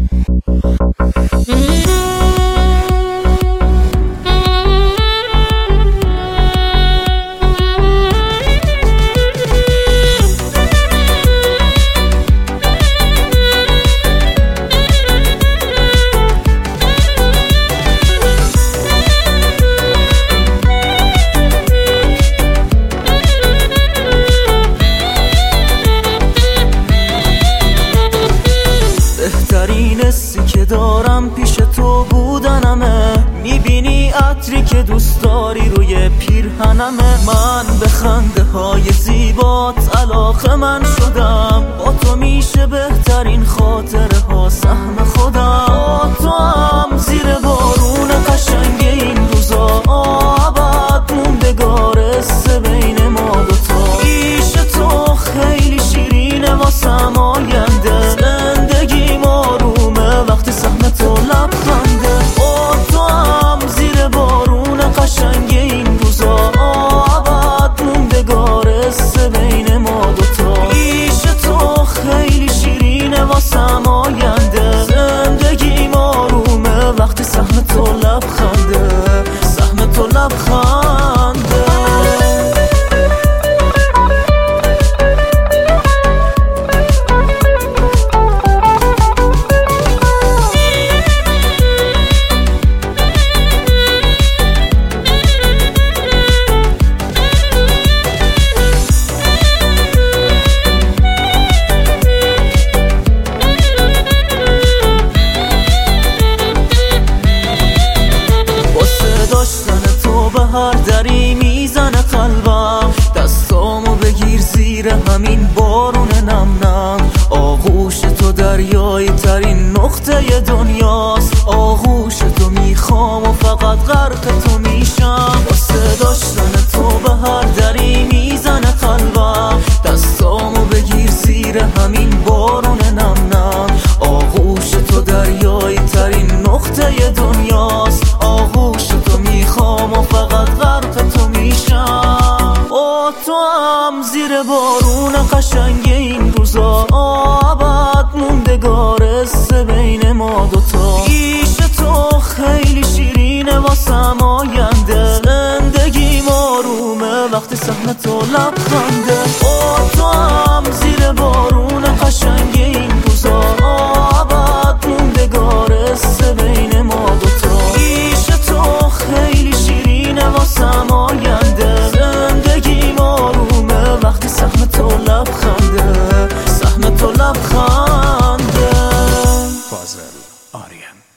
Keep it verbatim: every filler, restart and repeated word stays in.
بهترین حسی که دارم پیش تو بودنمه. میبینی عطری که دوست داری روی پیرهنمه. من به خنده های زیبات علاقه من شدم. با تو میشه بهترین خاطره ها سهم خودم. با تو هم زیر بارون قشنگ این روزا ابد موندگار است بین ما دوتا. پیش تو خیلی شیرینه واسم آینده. زندگیم آرومه وقتی سهم تو لبخنده. با تو هم زیر بارون قشنگ این روزا ابد موندگار است بین ما دوتا. پیش تو خیلی شیرینه واسم آینده. زندگیم آرومه وقتی سهم تو لبخنده. سهم تو لبخنده. هر دری میزنه قلبم. دستامو بگیر زیر همین بارون نم نم. آغوش تو دریایی ترین نقطه دنیاست. آغوش تو میخوام و فقط غرق تو میشم. واسه داشتن تو به هر دری میزنه قلبم. دستامو بگیر زیر همین بارون نم نم. آغوش تو دریایی ترین نقطه دنیاست. آغوش تو میخوام و فقط غرق تو میشم. با تو هم زیر بارون قشنگ این روزا ابد موندگار است بین ما دوتا. پیش تو خیلی شیرینه واسم آینده. زندگیم آرومه وقتی سهم تو لبخنده. با تو هم زیر بارون قشنگ این روزا ابد موندگار است بین ما دوتا. پیش تو خیلی شیرینه واسم آینده. زندگیم آرومه وقتی سهم تو لبخنده. سهم تو لبخنده. فاضل آریان.